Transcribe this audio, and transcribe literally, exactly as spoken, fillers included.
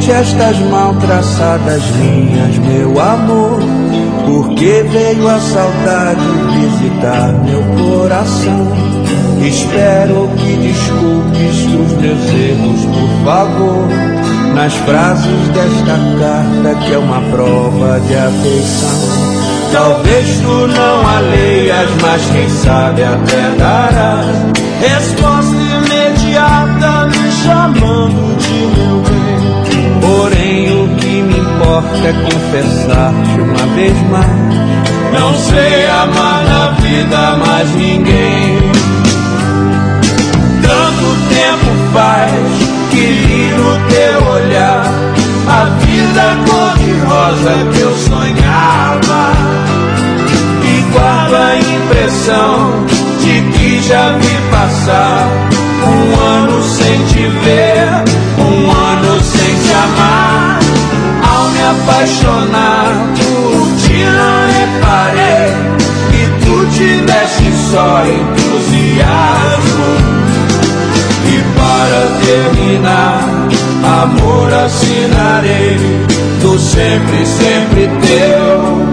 repente estas mal traçadas linhas, meu amor, porque veio a saudade visitar meu coração. Espero que desculpes os meus erros, por favor, nas frases desta carta que é uma prova de afeição. Talvez tu não a leias, mas quem sabe até dará resposta imediata me chamando de meu bem. Porém o que me importa é confessar-te uma vez mais: não sei amar na vida mais ninguém. Tanto tempo faz que li no teu olhar a vida cor-de-rosa que eu sonhava, e guardo a impressão de que já vi passar um ano sem te ver, um ano sem te amar. Ao me apaixonar por ti não reparei que tu tiveste só entusiasmo. E para terminar, amor, assinarei do sempre, sempre teu.